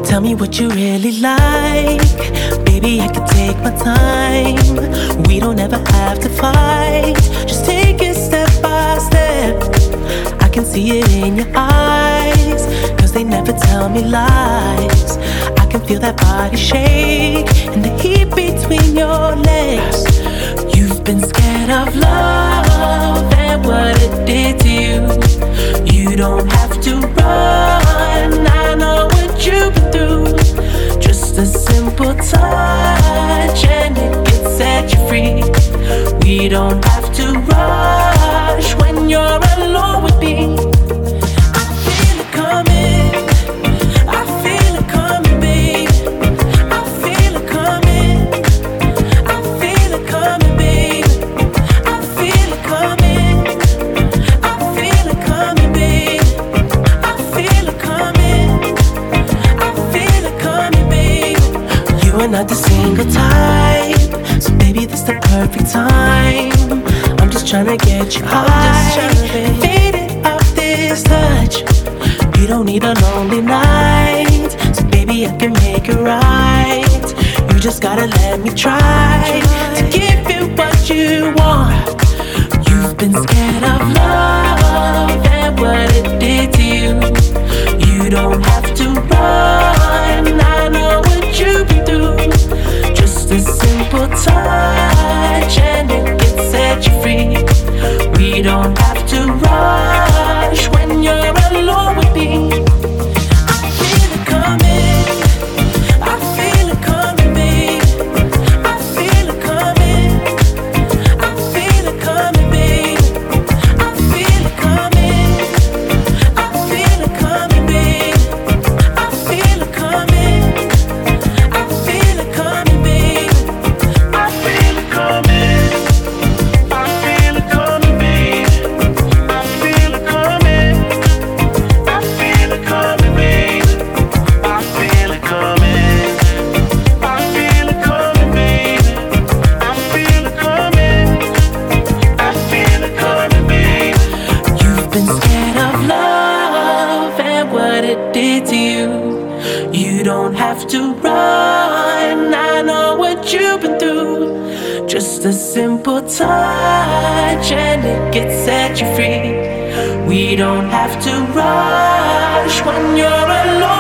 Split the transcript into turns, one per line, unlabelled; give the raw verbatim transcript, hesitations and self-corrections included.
Tell me what you really like. Baby, I can take my time. We don't ever have to fight. Just take it step by step. I can see it in your eyes, cause they never tell me lies. I can feel that body shake and the heat between your legs. You've been scared of love and what it did to you. You don't have to run, I know what you've been through. Just a simple touch and it can set you free. We don't have to rush when you're alone with me. I feel it coming, I feel it coming, babe. I feel it coming, I feel it coming, babe. I feel it coming, I feel it coming, babe. I feel it coming, I feel it coming, babe. You are not the single type, so baby, this the perfect time. I'm just tryna get you high and faded off this touch. You don't need a lonely night, so baby, I can make it right. You just gotta let me try to give you what you want. You've been scared of love and what it did to you. You don't have to run, I know what you've been through. Just a simple touch and it can set you free. We don't have to rush when you're alone with me. I feel it coming, I feel it coming, babe. I feel it coming, I feel it coming, babe. I feel it coming, I feel it coming, babe. I feel it coming, I feel it coming, babe. I feel it coming, I feel it coming, babe. I feel it coming, I feel it coming, babe. I feel it coming, I feel it coming, babe. I feel it coming, I feel it coming, babe. You've been scared of love and what it did to you. You don't have to run, I know what you've been through. Just a simple touch and it can set you free. We don't have to rush when you're alone.